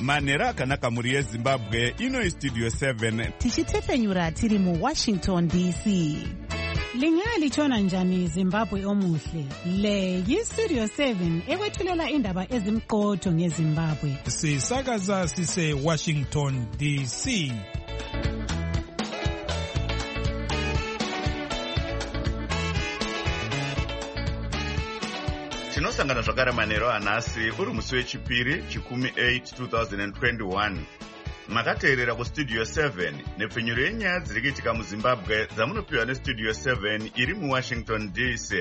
manhero akanaka muri yezimbabwe. Ino Studio 7 tichitefenyura tiri muWashington DC. Lingalitshona njani Zimbabwe omuhle? Le yiStudio 7 ekwethulela indaba ezimqotho ngeZimbabwe. Sisakaza sise Washington DC. tinosangana zvakare manhero anhasi uri musi wechipiri chikumi 8 2021. Makateerera kuStudio 7 nepfenyuro yenyaya dziri kuitika muZimbabwe dzamunopiwa neStudio 7 iri muWashington DC.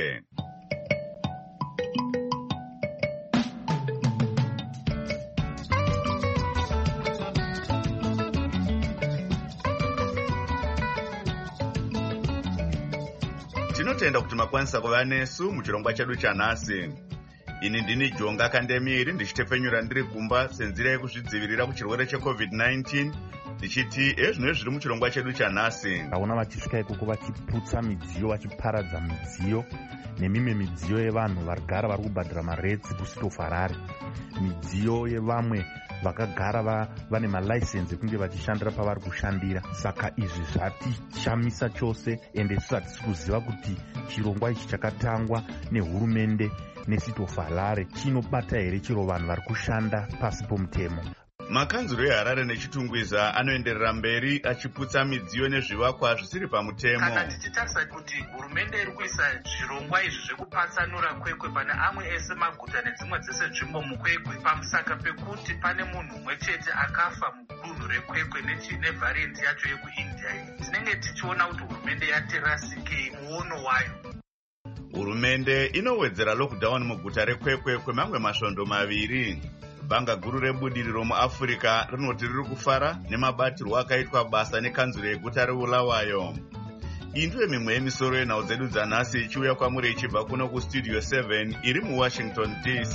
Tinotenda kuti makwanisa kuva nesu muchirongwa chedu chanhasi. Ini ndini Jonga Kandemiri ndichitefenyura ndiri kumba senzira yekuzvidzivirira kuchirwere cheCovid-19 ndichiti ezvino zviri muchirongwa chedu chanhasi. Taona vachisvika ikoko vachiputsa midziyo, vachiparadza midziyo nemimwe midziyo yevanhu varigara vari kubhadhira maretsi kusitofarare. Midziyo yevamwe vakagara vane malaisensi ekunge vachishandira pavari kushandira. Saka izvi zvatishamisa chose ende isu hatisi kuziva kuti chirongwa ichi chakatangwa nehurumende nesitofalare chinobata here chero vanhu vari kushanda pasi pomutemo. Makanzuro eHarare nechitungwiza anoenderera mberi achiputsa midziyo nezvivakwa zvisiri pamutemo. Kana tichitarisa kuti hurumende iri kuisa zvirongwa izvi zvekupatsanura kwekwe pane amwe ese maguta nedzimwe dzese nzvimbo mukwekwe pamusaka pekuti pane munhu mumwe chete akafa mudunhu rekwekwe nevhariyendi yacho yekuIndia iyi, tinenge tichiona kuti hurumende yaterasike muono wayo. Hurumende inowedzera lockdown muguta rekwekwe kwemamwe masvondo maviri. Bhanga guru rebudiriro muAfrica rinoti riri kufara nemabatirwo akaitwa basa nekanzuro yeguta reBulawayo. Iyi ndiyo mimwe yemisoro yenhau dzedu dzanhasi ichiuya kwamuri ichibva kuno kuStudio 7 iri muWashington DC.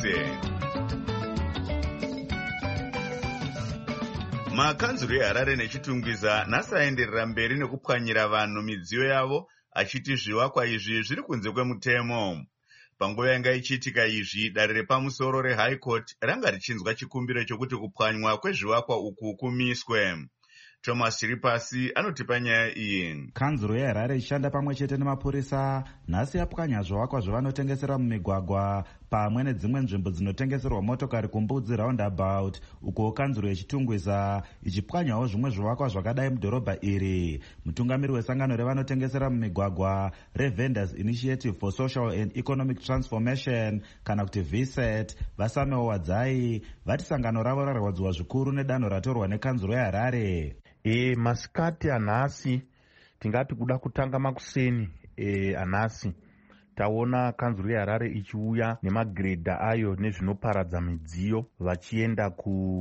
Makanzuro eHarare nechitungwiza nhasi aenderera mberi nekupwanyira vanhu midziyo yavo achiti zvivakwa izvi zviri kunze kwemutemo. Panguva yanga ichiitika izvi, dare repamusoro reHigh Court ranga richinzwa chikumbiro chokuti kupwanywa kwezvivakwa uku kumiswe. Thomas Chiripasi anotipa nyaya iyi. Kanzuro yeHarare ichishanda pamwe chete nemapurisa nhasi yapwanya zvivakwa zvavanotengesera mumigwagwa pamwe nedzimwe nzvimbo dzinotengeserwa motokari kumbudzi roundabout, uko kanzuro yechitungwiza ichipwanyawo zvimwe zvivakwa zvakadai mudhorobha iri. Mutungamiri wesangano revanotengesera mumigwagwa reVendors Initiative for Social and Economic Transformation kana kuti VSET, Vasamewo Wadzai, vati sangano ravo rarwadziwa zvikuru nedanho ratorwa nekanzuro yeHarare. Masikati anhasi tingati kuda kutanga makuseni anhasi taona kanzuro yeHarare ichiuya nemagredha ayo nezvinoparadza midziyo vachienda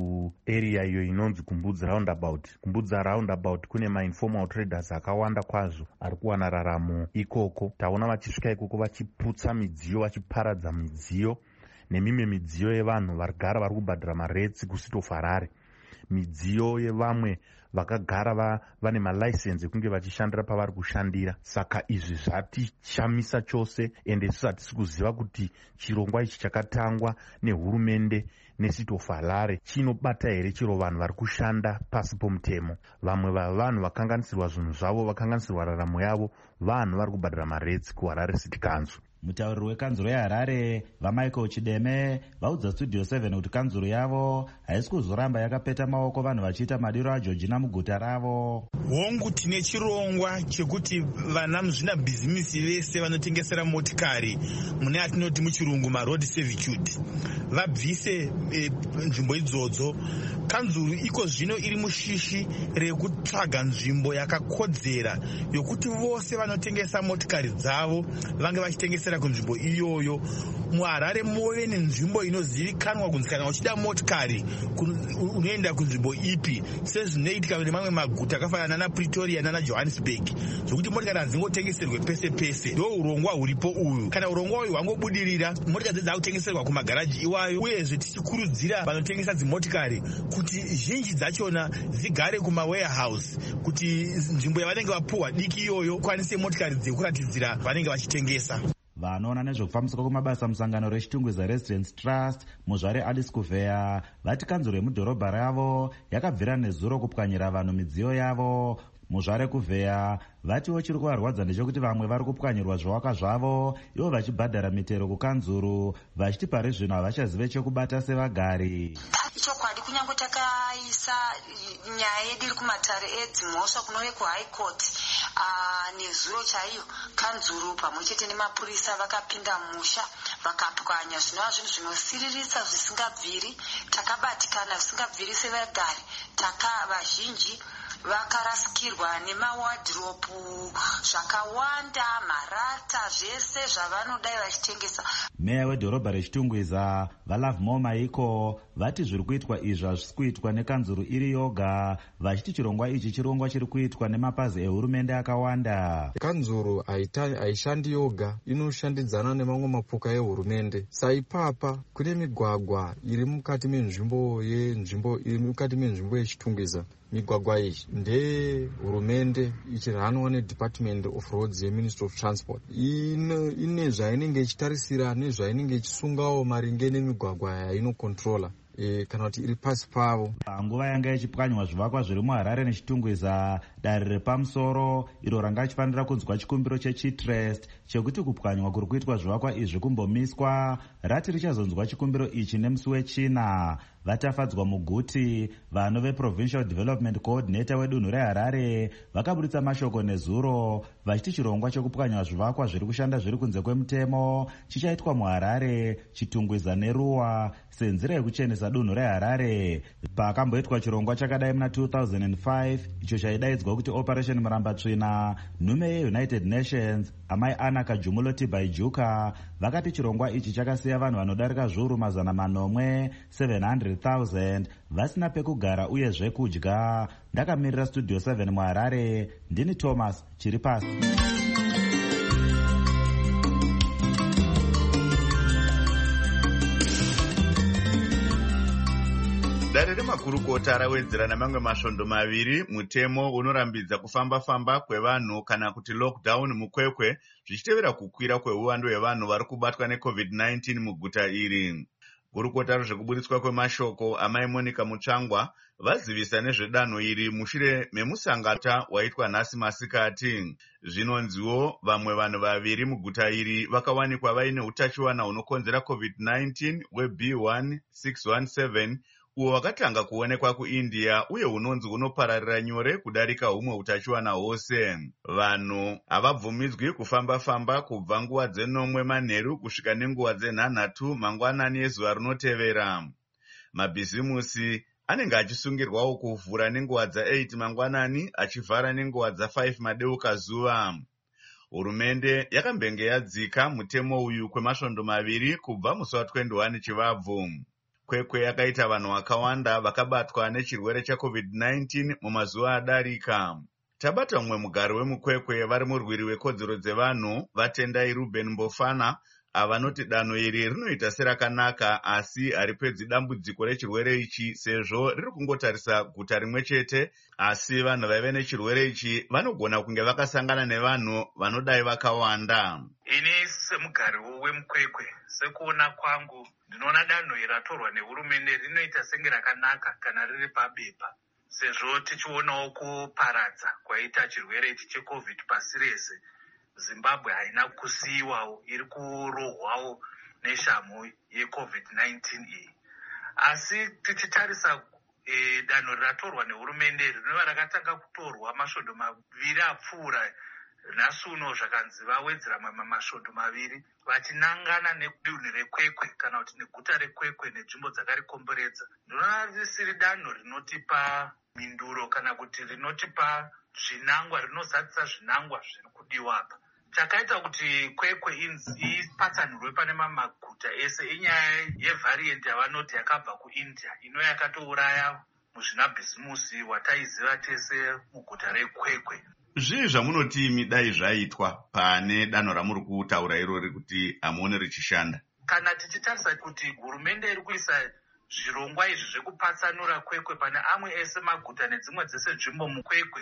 kuarea iyo inonzi kumbudzi roundabout. Kumbudzi roundabout kune mainformal traders akawanda kwazvo ari kuwana raramo ikoko. Taona vachisvika ikoko vachiputsa midziyo, vachiparadza midziyo nemimwe midziyo yevanhu varigara vari kubhadhira maretsi kusitofarare. Midziyo yevamwe vakagara vane malaisensi ekunge vachishandira pavari kushandira. Saka izvi zvatishamisa chose ende isu hatisi kuziva kuti chirongwa ichi chakatangwa nehurumende nesitofalare chinobata here chero vanhu vari kushanda pasi pomutemo. Vamwe vavanhu vakanganisirwa zvinhu zvavo, vakanganisirwa raramo yavo, vanhu vari kubhadhira maretsi kuHarare City Council. Mutauriri wekanzuro yeHarare vaMichael Chideme vaudza Studio 7 kuti kanzuro yavo haisi kuzoramba yakapeta maoko vanhu vachiita madiro aJoji muguta ravo. Hongu tine chirongwa chekuti vana muzvina bhizimisi vese vanotengesera motikari mune atinoti muchirungu maroad servitude vabvise nzvimbo idzodzo. Kanzuro iko zvino iri mushishi rekutsvaga nzvimbo yakakodzera yokuti vose vanotengesa motikari dzavo vange vachitengesera kunzvimbo iyoyo. muHarare muve nenzvimbo inozivikanwa kunzi kana uchida motikari unoenda kunzvimbo ipi, sezvinoitika nemamwe maguta akafanana naPretoria nanaJohannesburg, zvokuti motikari hadzingotengeserwe pese pese. Ndo urongwa huripo uyu. Kana urongwa uyu hwangobudirira, motikari dzakutengeserwa kumagaraji iwayo. Uyezve tichikurudzira vanotengesa dzimotikari kuti zhinji dzachona dzigare kumawarehouse, kuti nzvimbo yavanenge vapuhwa diki iyoyo kwanise motikari dzekuratidzira vanenge vachitengesa. vanoona nezvekufambiswa kwemabasa musangano rechitungwiza Residence Trust muzvare Alice Kuvheya vati kanzuro yemudhorobha ravo yakabvira nezuro kupwanyira vanhu midziyo yavo. Muzvare Kuvheya vatiwo chiri kuvarwadza ndechekuti vamwe vari kupwanyirwa zvivakwa zvavo ivo vachibhadhara mitero kukanzuru vachiti pari zvino havachazive chekubata sevagari. Ichokwadi kunyange takaisa nyaya yedu iri kumatare edzimhosva kunove kuhigh court nezuro chaiyo kanzuru pamwe chete nemapurisa vakapinda musha vakapwanya zvinova zvinhu zvinosiririsa zvisingabviri. Takabatikana zvisingabviri sevagari, vazhinji vakarasikirwa nemawadhiropu zvakawanda, marata, zvese zvavanodai vachitengesa. Meya wedhorobha rechitungwiza vaLove More Maiko vati zviri kuitwa izvi hazvisi kuitwa nekanzuru iri yoga, vachiti chirongwa ichi chirongwa chiri kuitwa nemapazi ehurumende akawanda. Kanzuru haishandi yoga, inoshandidzana nemamwe mapoka ehurumende. Saipapa kune migwagwa iri mukati menzvimbo yechitungwiza. Migwagwa iyi ndehurumende ichiranwa neDepartment of Roads yeMinistry of Transport. Ine zvainenge ichitarisira nezvainenge ichisungawo maringe nemigwagwa yainokontrola kana kuti iri pasi pavo. Panguva yanga ichipwanywa zvivakwa zviri muHarare nechitungwiza, dare repamusoro iro ranga ichifanira kunzwa chikumbiro cheChitrust chekuti kupwanywa kuri kuitwa zvivakwa izvi kumbomiswa rati richazonzwa chikumbiro ichi nemusi wechina. Vatafadzwa muguti vano veProvincial Development Coordinator wedunhu reHarare vakaburitsa mashoko nezuro vachiti chirongwa chekupwanya zvivakwa zviri kushanda zviri kunze kwemutemo chichaitwa muHarare, Chitungwiza neRuwa senzira yekuchenesa dunhu reHarare. Pakamboitwa chirongwa chakadai muna 2005 icho chaidaidzwa kuti Operation Murambatsvina, nhume yeUnited Nations amai Anna Kajumuloti Baijuka vakati chirongwa ichi chakasiya vanhu vanodarika zviuru 700,000 vasina pekugara uye zvekudya. Ndakamirira Studio 7 muHarare, ndini Thomas Chiripasi. Dare remakurukota rawedzera namamwe masvondo maviri mutemo unorambidza kufamba-famba kwevanhu kana kuti lockdown mukwekwe zvichitevera kukwira kweuwando hwevanhu vari kubatwa neCovid-19 muguta iri. Gurukota rezvekuburitswa kwemashoko amai Monica Mutsvangwa vazivisa nezvedanho iri mushure memusangata waitwa nhasi masikati. Zvinonziwo vamwe vanhu vaviri muguta iri vakawanikwa vaine utachiwana hunokonzera COVID-19 weB1617 uwo wakatanga kuonekwa kuIndia uye hunonzi hunopararira nyore kudarika humwe utachiwana hwose. Vanhu havabvumidzwi kufamba-famba kubva nguva dzenomwe manheru kusvika nenguva dzenhanhatu mangwanani ezuva rinotevera. Mabhizimusi anenge achisungirwawo kuvhura nenguva dza8 mangwanani achivhara nenguva dza5 madeuka zuva. Hurumende yakambenge yadzika mutemo uyu kwemasvondo maviri kubva musi wa21 Chivabvu. Kwekwe yakaita vanhu vakawanda vakabatwa nechirwere chaCovid-19 mumazuva adarika. Tabata mumwe mugari wemukwekwe vari murwiri wekodzero dzevanhu vatendai Ruben Mbofana avanoti danho iri rinoita serakanaka asi haripedzi dambudziko rechirwere ichi sezvo riri kungotarisa guta rimwe chete, asi vanhu vaive nechirwere ichi vanogona kunge vakasangana nevanhu vanodai vakawanda. Ini semugari wemukwekwe sekuona kwangu ndinoona danho iri ratorwa nehurumende rinoita senge rakanaka kana riri pabepa, sezvo tichionawo kuparadza kwaita chirwere ichi cheCovid pasi rese. Zimbabwe haina kusiyiwawo, iri kurohwawo neshamhu yeCovid-19 iyi. Asi tichitarisa danho ratorwa nehurumende rinova rakatanga kutorwa masvondo maviri apfuura nhasi uno zvakanzi vawedzera mamwe masvondo maviri vachinangana nedunhu rekwekwe kana kuti neguta rekwekwe nenzvimbo dzakarikomberedza. Ndinoona risiri danho rinotipa minduro kana kuti rinotipa zvinangwa, rinozadzisa zvinangwa zviri kudiwa apa. Chakaita kuti kwekwe ipatsanurwe pane maguta ese inyaya yevhariyendi yavanoti yakabva kuIndia ino yakatouraya muzvinabhizimusi wataiziva tese muguta rekwekwe. Zvii zvamunoti dai zvaitwa pane danho ramuri kutaura irori kuti hamuone richishanda? Kana tichitarisa kuti hurumende iri kuisa zvirongwa izvi zvekupatsanura kwekwe pane amwe ese maguta nedzimwe dzese nzvimbo mukwekwe,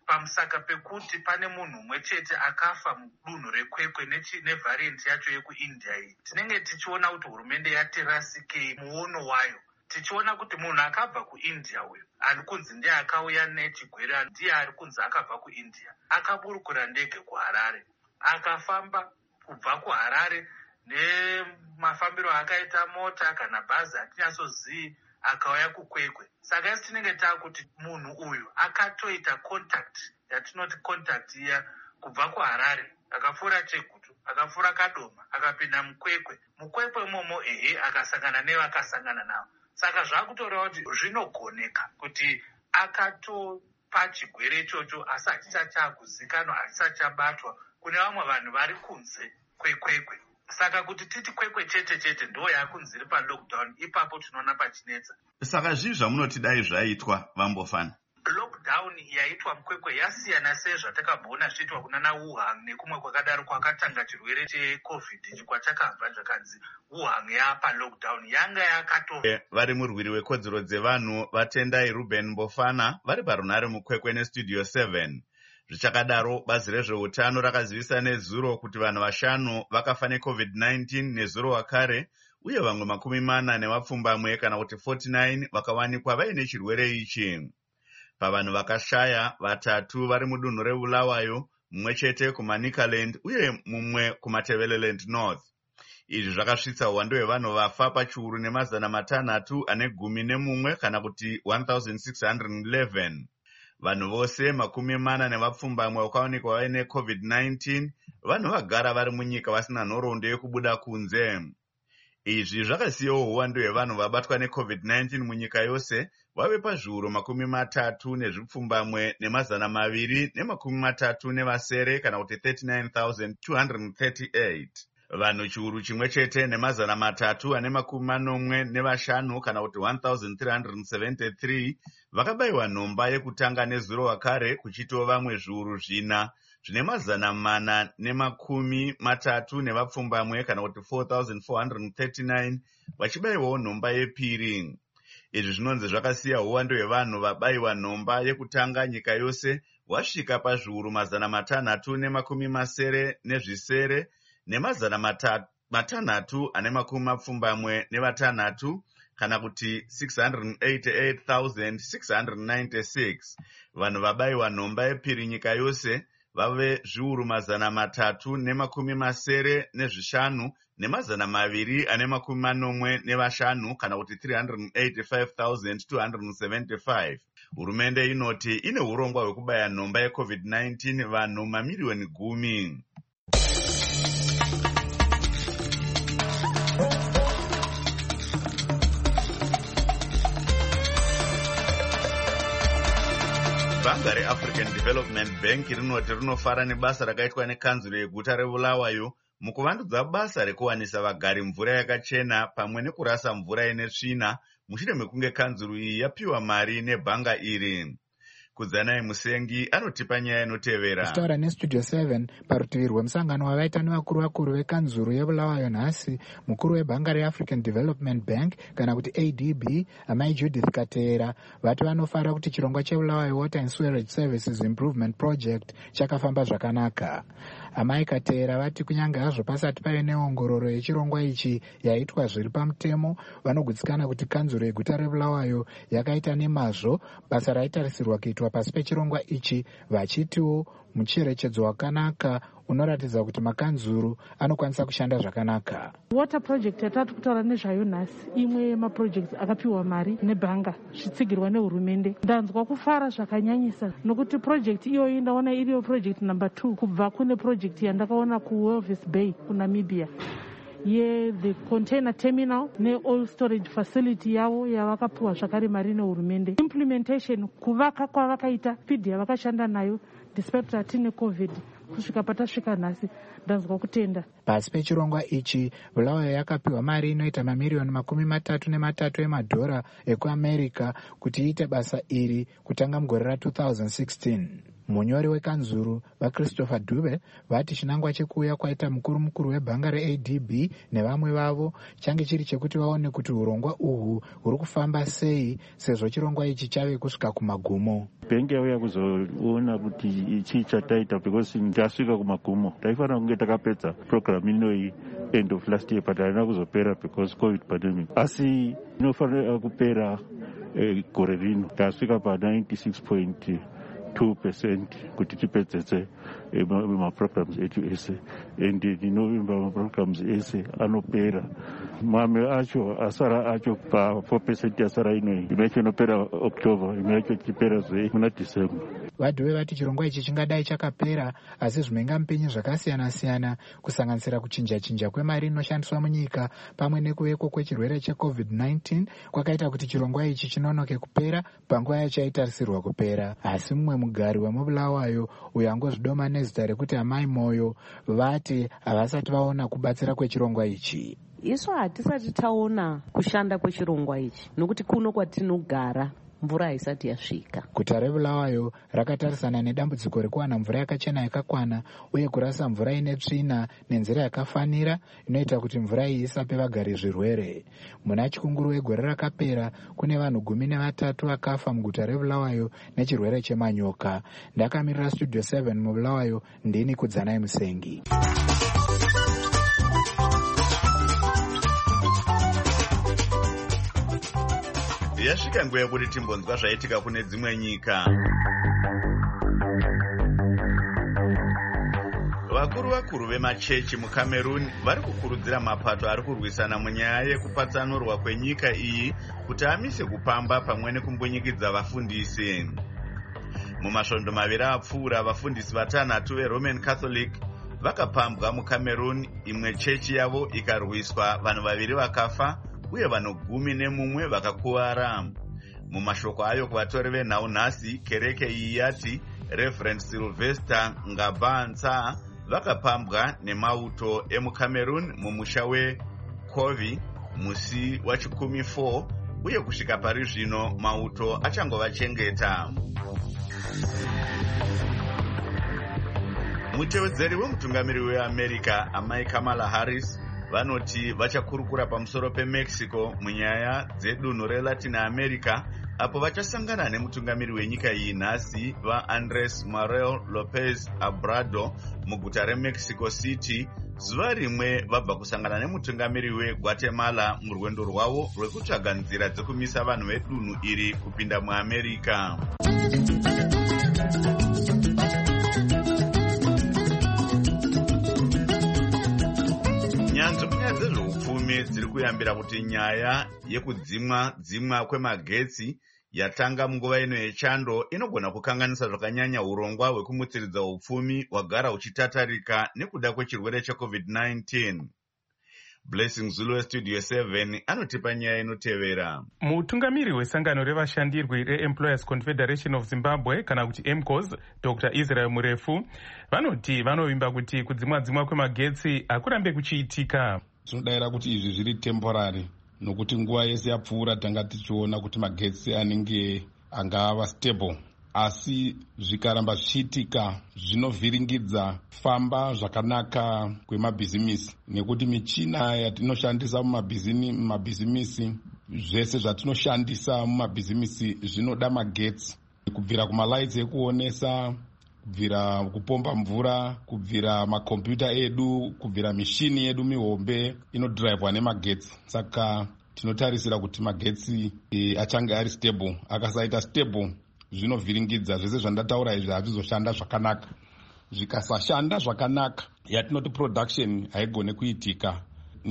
pamusaka pekuti pane munhu mumwe chete akafa mudunhu rekwekwe nevharienti yacho yekuindia iyi. Tinenge tichiona kuti hurumende yatirasikei muono wayo, tichiona kuti munhu akabva kuindia uyu ari kunzi ndiye akauya nechigwere, ndiye ari kunzi akabva kuindia, akaburukura ndege kuharare, akafamba kubva kuharare nemafambiro akaita mota kana bhazi hatinyasozivi, akauya kukwekwe. Saka isi tinenge taakuti munhu uyu akatoita contact, yatinoti contact iya, kubva kuharare akapfuura Chegutu, akapfuura Kadoma, akapinda mukwekwe imomo akasangana nevakasangana navo. Saka zvakutoreva kuti zvinogoneka kuti akatopa chigwere ichocho asi hachichakuzikanwa, hachichabatwa kune vamwe vanhu vari kunze kwekwekwe. Saka kuti titi kwekwe chete ndo yakunziri palockdown, ipapo tinoona pachinetsa. Saka zvii zvamunoti dai zvaitwa Vambofana? Lockdown yaitwa mukwekwe yasiyana sezvatakabona zviitwa kunana Wuhan nekumwe kwakadaro kwakatanga chirwere cheCovid kwachakabva zvakanzi Wuhan yapa lockdown yanga yakato. Vari murwiri wekodzero dzevanhu vatendai Ruben Mbofana vari parunare mukwekwe neStudio 7. Zvichakadaro, bazi rezveutano rakazivisa nezuro kuti vanhu 5 vakafa neCovid-19 nezuro wakare, uye vamwe 40 kana kuti 49 vakawanikwa vaine chirwere ichi. Pavanhu vakashaya, 3 vari mudunhu reBulawayo, mumwe chete kuManicaland uye mumwe kuMatebeleland North. Izvi zvakasvitsa uwandu hwevanhu vafa pachiuru nemazana 311 kana kuti 1611. Vanhu vose 40 vakawanikwa vaine COVID-19 vanhu vagara vari munyika vasina nhoroondo yekubuda kunze. Izvi zvakasiyawo uwandu hwevanhu vabatwa neCovid-19 munyika yose vave pazviuru 30 nemazana 237 kana kuti 39,238. Vanhu chiuru chimwe chete nemazana 345 kana kuti 1,373 vakabayiwa nhomba yekutanga nezuro wakare, kuchitiwo vamwe zviuru 4 zvine mazana 430 kana kuti 4,439 vachibayiwawo nhomba yepiri. Izvi zvinonzi zvakasiya uwandu hwevanhu vabayiwa nhomba yekutanga nyika yose wasvika pazviuru 670 nemazana 676 kana kuti 688,696. Vanhu vabayiwa nhomba yepiri nyika yose vave zviuru 375 nemazana 245 kana kuti 385,275. Hurumende inoti ine urongwa hwekubaya nhomba yeCovid-19 vanhu mamiliyoni 10. Bhanga reAfrican Development Bank rinoti rinofara nebasa rakaitwa nekanzuro yeguta reBulawayo mukuvandudza basa rekuwanisa vagari mvura yakachena pamwe nekurasa mvura ine tsvina mushure mekunge kanzuro iyi yapiwa mari nebhanga iri. Kudzanai Musengi anotipa nyaya inotevera. Tichitaura neStudio 7 parutivi rwemusangano wavaita nevakuru vekanzuro yeBulawayo nhasi, mukuru webhanga reAfrican Development Bank kana kuti ADB, amai Judith Katera, vati vanofara kuti chirongwa cheBulawayo Water and Sewerage Services Improvement Project chakafamba zvakanaka. Amai Katera vati kunyange hazvo pasati pave neongororo yechirongwa ichi yaitwa zviri pamutemo, vanogutsikana kuti kanzuro yeguta reBulawayo yakaita nemazvo basa raitarisirwa kuitwa pasi pechirongwa ichi, vachitiwo mucherechedzo wakanaka unoratidza kuti makanzuru anokwanisa kushanda zvakanaka. Water project yatatu kutaura nezvayo nhasi, imwe yemaprojects akapiwa mari nebhanga zvichitsigirwa nehurumende. Ndanzwa kufara zvakanyanyisa nokuti project iyoyi ndaona iriyo project number 2 kubva kune project yandakaona kuWalvis Bay kuNamibia the container terminal ne-oil storage facility yavo yavakapiwa zvakare mari nehurumende. Implementation kuvaka kwavakaita speed yavakashanda nayo despite hatine COVID kusvika patasvika nhasi, ndanzwa kutenda. Pasi pechirongwa ichi Bulawayo yakapiwa mari inoita mamiliyoni 33 emadhora ekuAmerica kuti iite basa iri kutanga mugore ra2016. Munyori wekanzuru vaChristopher Dube vati chinangwa chekuuya kwaita mukuru webhanga reADB nevamwe vavo change chiri chekuti vaone kuti urongwa uhwu huri kufamba sei, sezvo chirongwa ichi chave kusvika kumagumo. Bhengi yauya kuzoona kuti ichi chataita because tasvika kumagumo. Taifanira kunge takapedza program inoi end of last year, but haina kuzopera because COVID pandemic. Asi inofanira kupera gore rino. Tasvika pa 96.2% kuti tipedzetse maprograms etu ese, and ndinovimba maprograms ese anopera. Mamwe acho asara acho pa 4% asara inoi imecho inopera October, imecho chipera zve muna December. Vadhuve vati chirongwa ichi chingadai chakapera, asi zvimengamupenyu zvakasiyana-siyana kusanganisira kuchinja kwemari inoshandiswa munyika pamwe nekuveko kwechirwere cheCovid-19 kwakaita kuti chirongwa ichi chinonoke kupera panguva yachaitarisirwa kupera. Asi mumwe mugari wemubulawayo uyo angozvidoma nezita rekuti Amai Moyo vati havasati vaona kubatsira kwechirongwa ichi. Isu hatisati taona kushanda kwechirongwa ichi nokuti kuno kwatinogara mvura haisati yasvika. Guta reBulawayo rakatarisana nedambudziko rekuwana mvura yakachena yakakwana uye kurasa mvura ine tsvina nenzira yakafanira inoita kuti mvura iyi isape vagari zvirwere. Muna chikunguru wegore rakapera kune vanhu 13 vakafa muguta reBulawayo nechirwere chemanyoka. Ndakamirira Studio 7 muBulawayo, ndini Kudzanai Musengi. Yasvika nguva yekuti timbonzwa zvaitika kune dzimwe nyika. Vakuru vemachechi muCameroon vari kukurudzira mapato ari kurwisana munyaya yekupatsanurwa kwenyika iyi kuti amise kupamba pamwe nekumbonyikidza vafundisi. Mumasvondo maviri apfuura, vafundisi 5 veRoman Catholic vakapambwa muCameroon, imwe chechi yavo ikarwiswa, vanhu 2 vakafa uye vanhu 11 vakakuwara. Mumashoko ayo kuvatori venhau nhasi, kereke iyi yati Reverend Sylvester Ngabanza vakapambwa nemauto emuCameroon mumusha weKovi musi wachikumi 4 uye kusvika pari zvino mauto achangovachengeta. Mutevedzeri wemutungamiri weAmerica Amai Kamala Harris vanoti vachakurukura pamusoro peMexico munyaya dzedunhu reLatin America apo vachasangana nemutungamiri wenyika iyi nhasi vaAndres Manuel Lopez Obrador muguta reMexico City, zuva rimwe vabva kusangana nemutungamiri weGuatemala murwendo rwavo rwekutsvaga nzira dzekumisa vanhu vedunhu iri kupinda muAmerica. Nyanzvi munyaya dzezveupfumi dziri kuyambira kuti nyaya yekudzimwa kwemagetsi yatanga munguva ino yechando inogona kukanganisa zvakanyanya urongwa hwekumutsiridza upfumi hwagara huchitatarika nekuda kwechirwere cheCovid-19. Blessing Zulu weStudio 7 anotipa nyaya inotevera. Mutungamiri wesangano revashandirwi reEmployers Confederation of Zimbabwe kana kuti MCOS, Dr. Israel Murefu, vanoti vanovimba kuti kudzimwa kwemagetsi akurambe kuchiitika. Tinodayira kuti izvi zviri temporary, nokuti nguva yese yapfuura tanga tichiona kuti magetsi anenge angava stable, asi zvikaramba zvichiitika zvinovhiringidza famba zvakanaka kwemabhizimisi, nekuti michina yatinoshandisa mumabhizimisi, zvese zvatinoshandisa mumabhizimisi zvinoda magetsi, kubvira kumalights ekuonesa, kubvira kupomba mvura, kubvira makombiyuta edu, kubvira mishini yedu mihombe inodhiraivwa nemagetsi. Saka tinotarisira kuti magetsi achange ari stable. Akasaita stable zvinovhiringidza zvese zvandataura izvi hazvizoshanda zvakanaka. Zvikasashanda zvakanaka, yatinoti production haigone kuitika.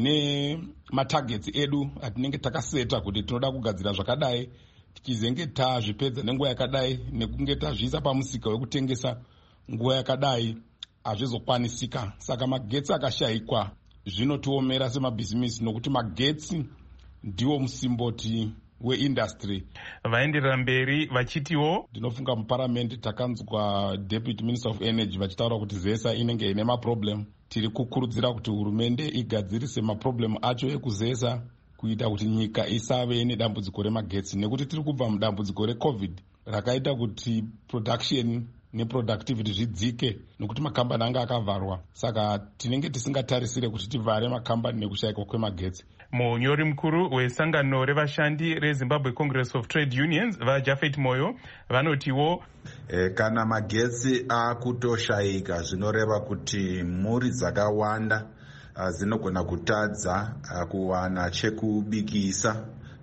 Nematargets edu atinenge takaseta kuti tinoda kugadzira zvakadai, tikizenge tazvipedza nenguva yakadai, nekunge tazviisa pamusika wekutengesa nguva yakadai, hazvizokwanisika. Saka magetsi akashayikwa zvinotiomera semabhizimisi, nokuti magetsi ndiwo musimboti weindustry. Vaenderera mberi vachitiwo, ndinofunga muparamendi takanzwa Deputy Minister of Energy vachitaura kuti ZESA inenge ine maproblem. Tiri kukurudzira kuti hurumende igadzirise maproblem acho ekuzesa kuita kuti nyika isave nedambudziko remagetsi, nekuti tiri kubva mudambudziko reCovid rakaita kuti production neproductivity zvidzike nekuti makambani anga akavharwa. Saka tinenge tisingatarisire kuti tivhare makambani nekushayikwa kwemagetsi. Munyori mukuru wesangano revashandi reZimbabwe Congress of Trade Unions vaJafet Moyo vanotiwo kana magetsi akutoshayika zvinoreva kuti mhuri dzakawanda zinogona kutadza kuwana chekubikisa.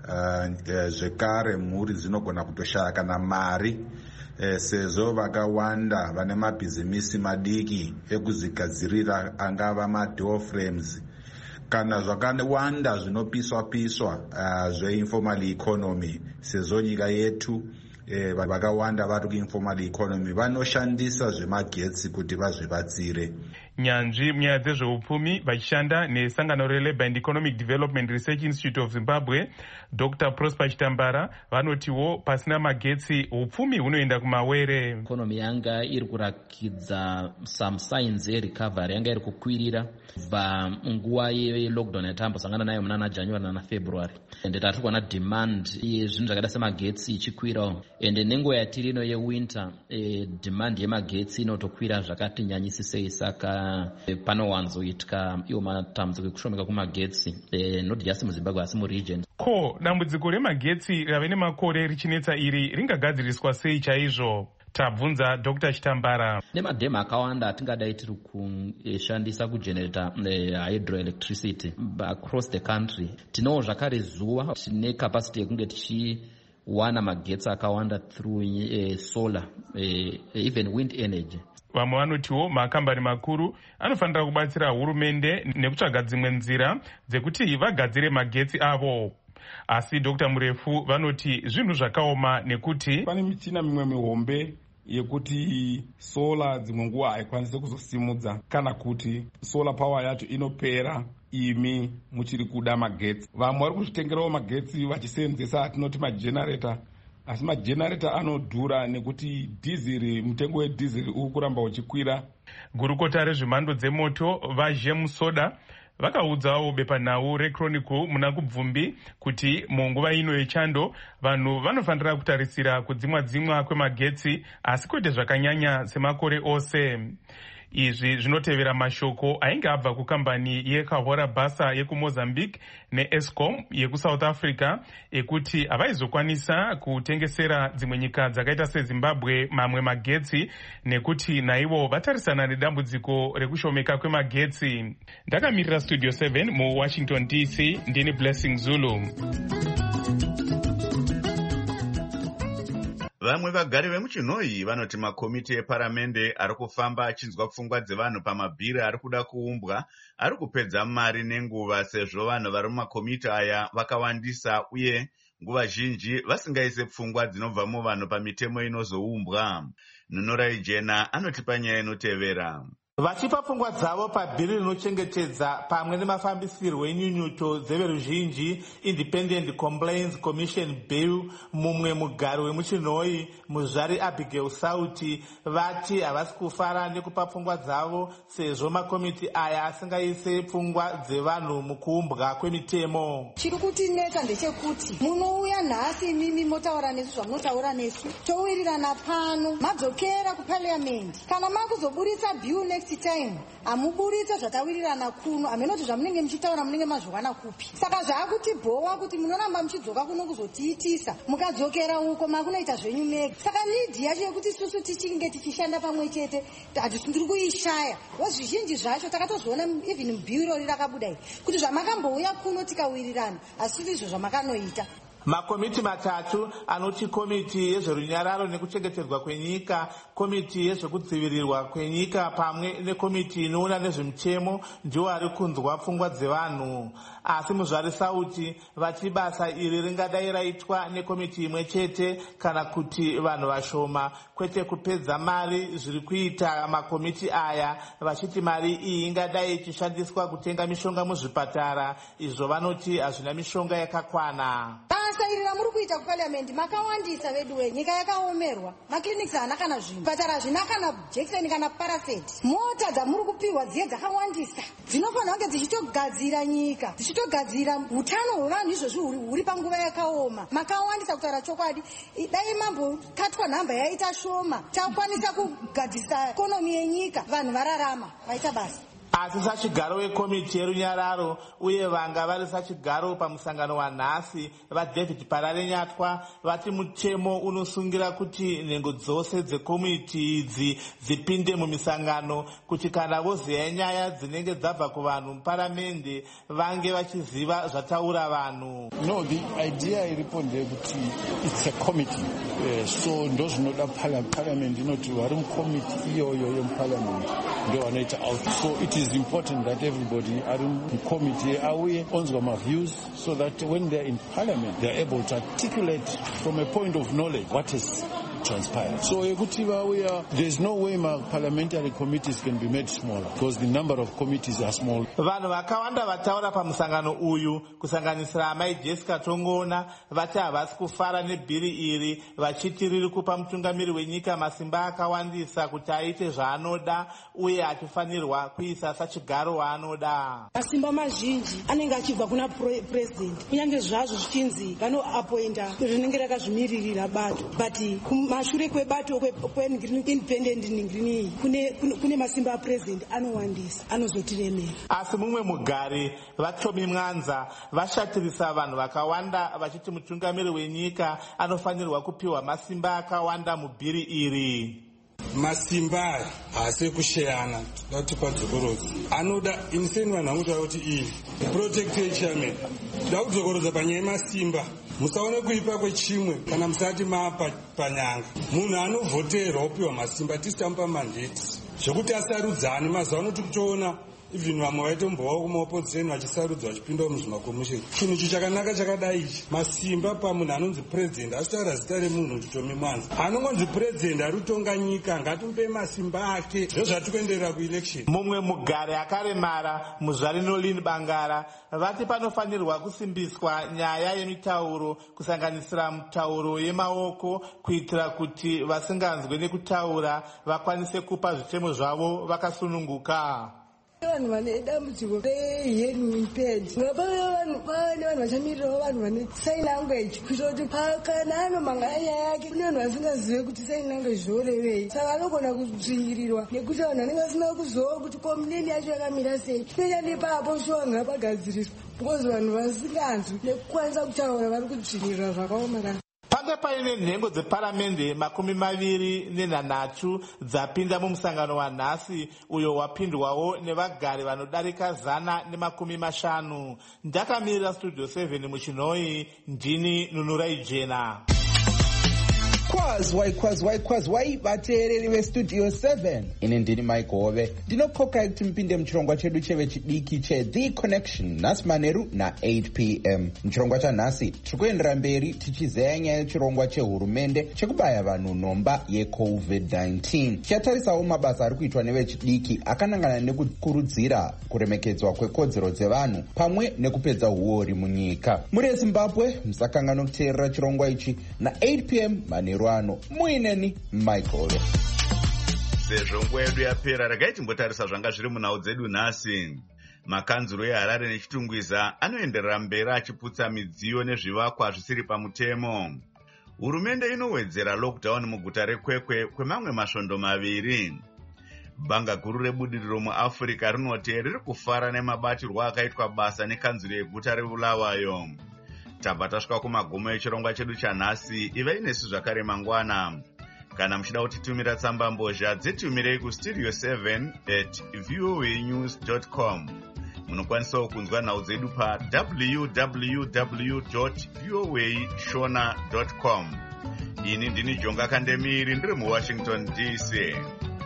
Zvekare mhuri dzinogona kutoshaya kana mari sezvo vakawanda vane mabhizimisi madiki ekuzvigadzirira angava madoor frames kana zvakawanda zvinopiswa zveinformal economy sezvo nyika yetu vakawanda vari kuinformal economy vanoshandisa zvemagetsi kuti vazvibatsire. Nyanzvi munyaya dzezveupfumi vachishanda nesangano reLabour and Economic Development Research Institute of Zimbabwe Dr. Prosper Chitambara vanotiwo pasina magetsi upfumi hunoenda kumawere. Economy yanga iri kurakidza some signs recovery yanga iri kukwirira kubva nguva yelockdown yatambosangana nayo muna January na February ende tari kuona demand yezvinhu zvakada semagetsi ichikwirawo ende nenguva yatiri ino yewinter demand yemagetsi inotokwira zvakati nyanyisisei. Saka panowanzoitika iwo matambudziko ekushomeka kwemagetsi not just muZimbabwe asi muregion. Ko dambudziko remagetsi rave nemakore richinetsa iri ringagadziriswa sei chaizvo? Tabvunza Dr. Chitambara. Nemadhemu akawanda atingadai tiri kushandisa kugenerata hydroelectricity across the country. Tinowo zvakare zuva tine capacity yekunge tichiwana magetsi akawanda through solar even wind energy. Vamwe vanotiwo makambani makuru anofanira kubatsira hurumende nekutsvaga dzimwe nzira dzekuti vagadzire magetsi avo. Asi Dr. Murefu vanoti zvinhu zvakaoma nekuti pane michina mimwe mihombe yekuti solar dzimwe nguva haikwanisi kuzosimudza kana kuti solar power yacho inopera imi muchiri kuda magetsi. Vamwe vari kuzvitengerawo magetsi vachisenzesa atinoti magenerator. Asi magenerator anodhura nekuti dhiziri, mutengo wedhiziri uri kuramba uchikwira. Gurukota rezvemhando dzemoto vaJemusoda vakaudzawo bepanhau reChronicle muna kubvumbi kuti munguva ino yechando vanhu vanofanira kutarisira kudzimwa kwemagetsi asi kwete zvakanyanya semakore ose. Izvi zvinotevera mashoko ainge abva kukambani yeKahora Basa yekuMozambique neEscom yekuSouth Africa ekuti havaizokwanisa kutengesera dzimwe nyika dzakaita seZimbabwe mamwe magetsi nekuti naivo vatarisana nedambudziko rekushomeka kwemagetsi. Ndakamirira Studio 7 muWashington DC ndini Blessing Zulu. Vamwe vagari vemuchinhoyi vanoti makomiti eparamende ari kufamba achinzwa pfungwa dzevanhu pamabhiri ari kuda kuumbwa ari kupedza mari nenguva sezvo vanhu vari mumakomiti aya vakawandisa uye nguva zhinji vasingaise pfungwa dzinobva muvanhu pamitemo inozoumbwa. Nunorai Jena anotipa nyaya inotevera. Vachipa pfungwa dzavo pabhiri rinochengetedza pamwe nemafambisirwo enyunyuto dzeveruzhinji Independent Complaints Commission Bill, mumwe mugari wemuchinhoyi muzvari Abigail Sauti vati havasi kufara nekupa pfungwa dzavo sezvo makomiti aya asingaise pfungwa dzevanhu mukuumbwa kwemitemo. Chiri kutinetsa ndechekuti munouya nhasi imimi motaura nesu zvamunotaura nesu towirirana pano madzokera kuparliament kana makuzoburitsa bill next time amuburitsa zvatawirirana kuno amenoti zvamunenge muchitaura munenge mazviwana kupi. Saka zvakutibhowa kuti munoramba muchidzoka kuno kuzotiitisa mukadzokera uko makunoita zvenyu mega. Saka nidhi yacho yekuti isusu tichinge tichishanda pamwe chete hatisi ndiri kuishaya. Zvizhinji zvacho takatozoona even mubhiro rakabuda iri kuti zvamakambouya kuno tikawirirana asi izvo zvamakanoita. Makomiti matatu anoti komiti yezverunyararo nekuchengetedzwa kwenyika, komiti yezvekudzivirirwa kwenyika pamwe nekomiti inoona nezvemutemo ndiwo ari kunzwa pfungwa dzevanhu. Asi muzvari Sauti vati basa iri ringadai raitwa nekomiti imwe chete kana kuti vanhu vashoma kwete kupedza mari zviri kuita makomiti aya, vachiti mari iyi ingadai ichishandiswa kutenga mishonga muzvipatara izvo vanoti hazvina mishonga yakakwana. Basa iri ramuri kuita kupaliamendi makawandisa vedu we nyika yakaomerwa maclinics haana kana zvinhu zvipatara hazvina kana jekiseni kana paraseti mota dzamuri kupiwa dziye dzakawandisa dzinofanira kunge dzichitogadzira nyika dzichitogadzira utano hwevanhu izvozvi huri panguva yakaoma makawandisa kutaura chokwadi dai mambokatwa nhamba yaita shoma takwanisa kugadzisa ikonomi yenyika vanhu vararama vaita basa. Asi sachigaro wekomiti yerunyararo uye vanga vari sachigaro pamusangano wanhasi vaDavid Pararenyatwa vati mutemo unosungira kuti nhengo dzose dzekomiti idzi dzipinde mumisangano kuti kana voziya nyaya dzinenge dzabva kuvanhu muparamende vange vachiziva zvataura vanhu. No, the idea iripo ndeyekuti it's a committee, so ndo zvinoda parliament inoti vari mukomiti iyoyo yemuparliament ndo vanoita out, so it is important that everybody are in the committee auye onzwa ma-views so that when they are in parliament they are able to articulate from a point of knowledge what is transpired. So there is no way my parliamentary committees can be made smaller because the number of committees are small. Vanhu vakawanda vataura pamusangano uyu kusanganisira amai Jessica Tongona vati havasi kufara nebhiri iri vachiti riri kupa mutungamiri wenyika masimba akawandisa kuti aite zvaanoda uye achifanirwa kuisa sachigaro waanoda. Masimba mazhinji anenge achibva kuna president kunyange zvazvo zvichinzi vanoapointa zvinenge rakazvimiririra bato but mashure kwebato kweindependent ningrini kune masimba apresident anowandisa anozotiremera. Asi mumwe mugari vaTomi Mwanza vashatirisa vanhu vakawanda vachiti mutungamiri wenyika anofanirwa kupiwa masimba akawanda mubhiri iri. Masimba haasi kusheyana kuti padzokorodza anoda iniseni vanhu vangu kuti iyi protect chairman da kudzokorodza panyaya yemasimba musaone kuipa kwechimwe kana musati mapa panyanga munhu anovhoterwa upiwa masimba tisitamupa mandate zvekuti asarudzane mazuva anoti kutoona even vamwe vaitombovawo kumaopozisheni vachisarudza vachipinda muzvimakomisheni. Chinhu ichi chakanaka chakadai ichi masimba pamunhu anonzi president asitaura zita remunhu kuti Tomi Mwanza anongonzi president ari kutonga nyika ngatimupe masimba ake zvo zvatikuenderera kuelection. Mumwe mugari akaremara muzvari Nolini Bangara vati panofanirwa kusimbiswa nyaya yemitauro kusanganisira mitauro yemaoko kuitira kuti vasinganzwe nekutaura vakwanise kupa zvitemo zvavo vakasununguka. Vanhu vane dambudziko rehearing impaired vanhu vachamirirawo vanhu vane sign language kuitira kuti kana anomanga nyaya yake kune vanhu vasingazive kuti sign language zvorevei saka anogona kudzvinyirirwa nekuti vanhu vanenge vasina kuzivawo kuti komuneni yacho yakamira sei chinoita nepapo shuwa ngapagadziriswa because vanhu vasinganzwi nekukwanisa kutaura vari kudzvinyirirwa zvakaomarara. Pange paine nhengo dzeparamende 23 dzapinda mumusangano wanhasi uyo wapindwawo nevagari vanodarika 150. Ndakamirira studio 7 muchinhoi ndini Nunurai Jena. Kwazwai vateereri vestudio 7 ini ndini Mike Hove ndinokokai kuti mupinde muchirongwa chedu chevechidiki cheThe Connection nhasi manheru na8 p.m. muchirongwa chanhasi tiri kuendera mberi tichizeya nyaya yechirongwa chehurumende chekubaya vanhu nhomba yeCovid-19 chiyatarisawo mabasa ari kuitwa nevechidiki akanangana nekukurudzira kuremekedzwa kwekodzero dzevanhu pamwe nekupedza uori munyika. Muri eZimbabwe musakanganwa kuteerera chirongwa ichi na8 p.m. manheru ano muineni Michael. Sezvo nguva yedu yapera regai timbotarisa zvanga zviri munhau dzedu nhasi. Makanzuro eHarare neChitungwiza anoenderera mberi achiputsa midziyo nezvivakwa zvisiri pamutemo. Hurumende inowedzera lockdown muguta reKwekwe kwemamwe masvondo 2. Banga guru rebudiriro muAfrica rinoti riri kufara nemabatirwo akaitwa basa nekanzuro yeguta reBulawayo. Tabva tasvika kumagumo echirongwa chedu chanhasi. Ivai nesu zvakare mangwana. Kana muchida kutitumira tsamba mbozha dzitumirei kustudio 7@voanews.com. Munokwanisawo kunzwa nhau dzedu pa www.voashona.com. Ini ndini Jonga Kandemiri ndiri muWashington DC.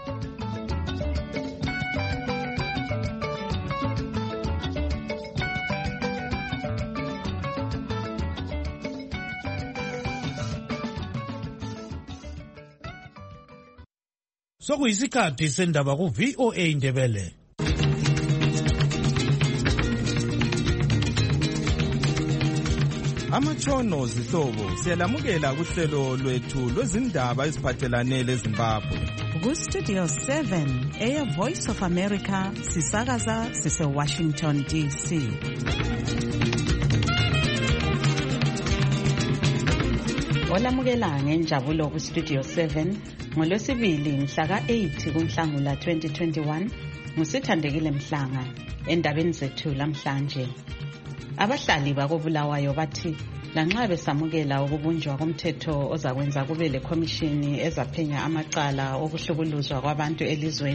Sokuyisikhathi sendaba ku-VOA Indebele. Amatshono zihlobo siyalamukela kuhlelo lwethu lwezindaba eziphathelane leZimbabwe. Ku-Studio 7 Air Voice of America sisakaza sise-Washington DC. Olamukela ngenjabulo ku-Studio 7 ngolwesibili mhla ka-8 kuNhlangula 2021 nguSithandekile Mhlanga. Endabeni zethu lamhlanje, abahlali bakoBulawayo bathi lanxa besamukela ukubunjwa komthetho ozakwenza kube lekhomishini ezaphenya amacala okuhlukuluzwa kwabantu elizweni